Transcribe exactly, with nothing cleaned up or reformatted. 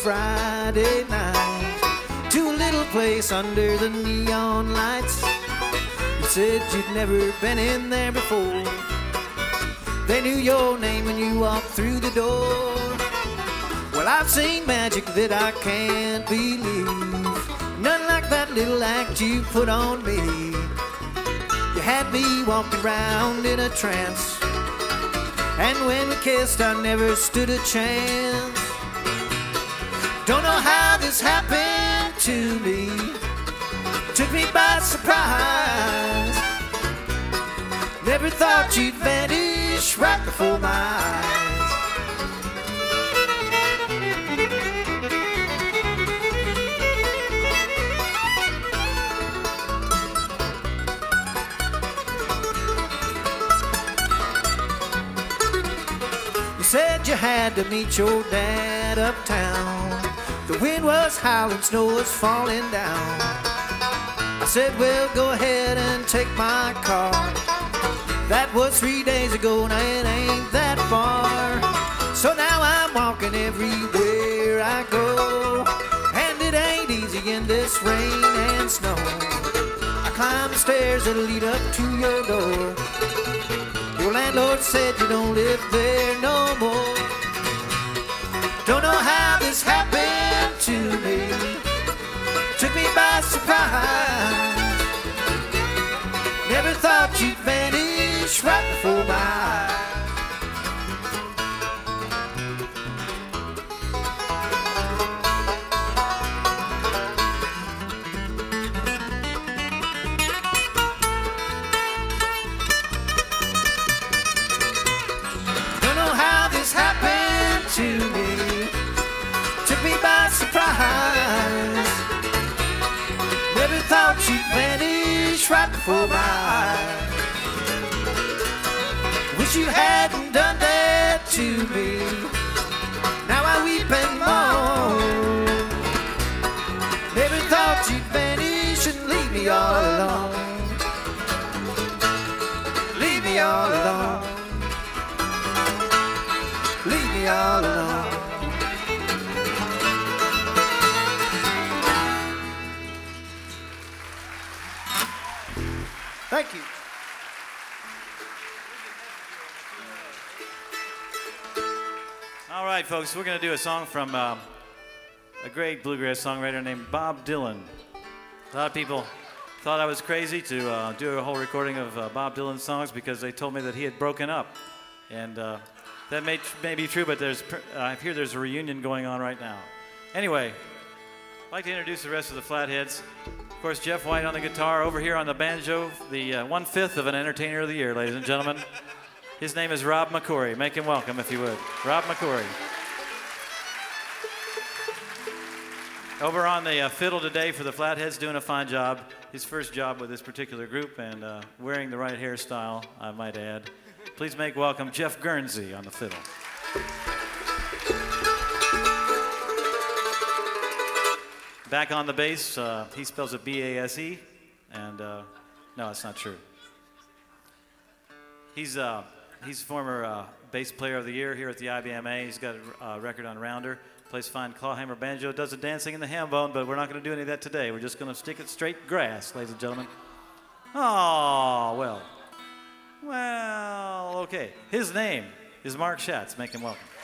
Friday night to a little place under the neon lights. You said you'd never been in there before. They knew your name when you walked through the door. Well, I've seen magic that I can't believe. None like that little act you put on me. You had me walking around in a trance, and when we kissed I never stood a chance. Don't know how this happened to me. Took me by surprise. Never thought you'd vanish right before my eyes. You said you had to meet your dad uptown. The wind was howling, snow was falling down. I said, well, go ahead and take my car. That was three days ago, now it ain't that far. So now I'm walking everywhere I go, and it ain't easy in this rain and snow. I climb the stairs that lead up to your door. Your landlord said you don't live there no more. Don't know how this happened to me. Took me by surprise. Never thought you'd vanish right before my eyes. Don't know how this happened to me. Took me by surprise. Never thought you'd vanish right before my eyes. Wish you hadn't done that to me. Now I weep and moan. Never thought you'd vanish and leave me all alone. Leave me all alone. Leave me all alone. Thank you. All right, folks, we're going to do a song from um, a great bluegrass songwriter named Bob Dylan. A lot of people thought I was crazy to uh, do a whole recording of uh, Bob Dylan songs because they told me that he had broken up. And uh, that may, may be true, but there's, uh, I hear there's a reunion going on right now. Anyway, I'd like to introduce the rest of the Flatheads. Of course, Jeff White on the guitar, over here on the banjo, the uh, one-fifth of an entertainer of the year, ladies and gentlemen. His name is Rob McCoury. Make him welcome, if you would. Rob McCoury. Over on the uh, fiddle today for the Flatheads, doing a fine job. His first job with this particular group, and uh, wearing the right hairstyle, I might add. Please make welcome Jeff Guernsey on the fiddle. Back on the bass, uh, he spells it B A S E, and uh, no, it's not true. He's uh, he's former uh, bass player of the year here at the I B M A. He's got a uh, record on Rounder, plays fine clawhammer banjo, does the dancing in the ham bone, but we're not going to do any of that today. We're just going to stick it straight grass, ladies and gentlemen. Oh, well. Well, okay. His name is Mark Schatz. Make him welcome.